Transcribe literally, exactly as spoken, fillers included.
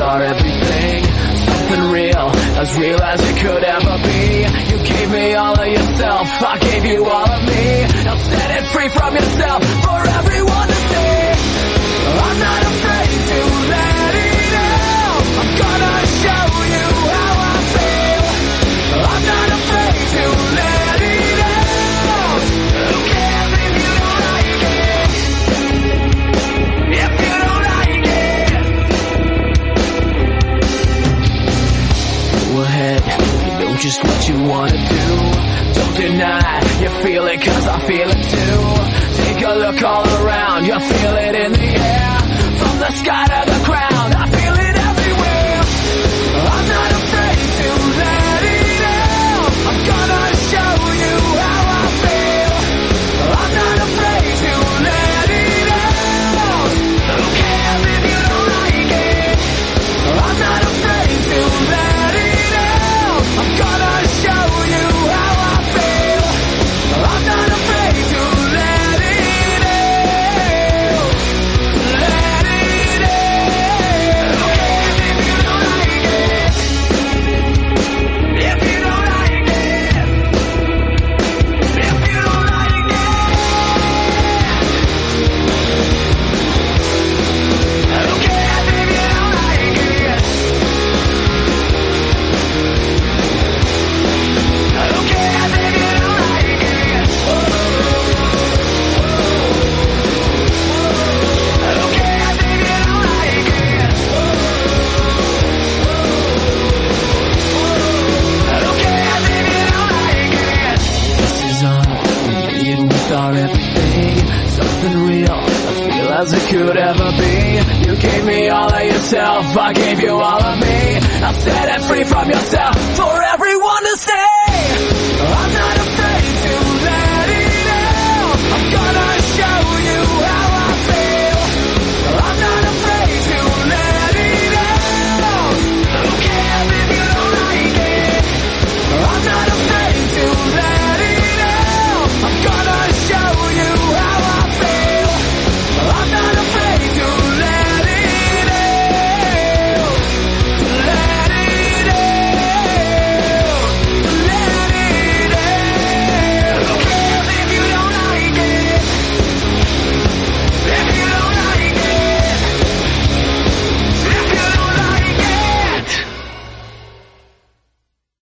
our everything. Something real, as real as it could ever be. You gave me all of yourself, I gave you all of me. Now set it free from yourself for everyone to see. I'm not afraid to let it out. I'm gonna show you how I feel. I'm not afraid to let it out. Who cares if you don't like it? If you don't like it, go ahead, you know just what you wanna do. Don't deny, you feel it cause I feel it too. Take a look all around, you feel it in the air. From the sky to the ground, I feel it everywhere. I'm not afraid to let it out. I'm gonna show you how I feel. I'm not afraid to let it out. Who cares if you don't like it? I'm not afraid to let it out. I'm gonna show you how I feel. I'm not afraid to let it out. Let it out. Who cares if you don't like it? If you don't like it. If you don't like it. Who cares if you don't like it? Who cares if you don't like it? Who cares if you don't like it? Who cares if you don't like it? This is all we need with our everything. Something real, as real as it could ever be. You gave me all of yourself, I gave you all of me. Now set it free from yourself for everyone to see.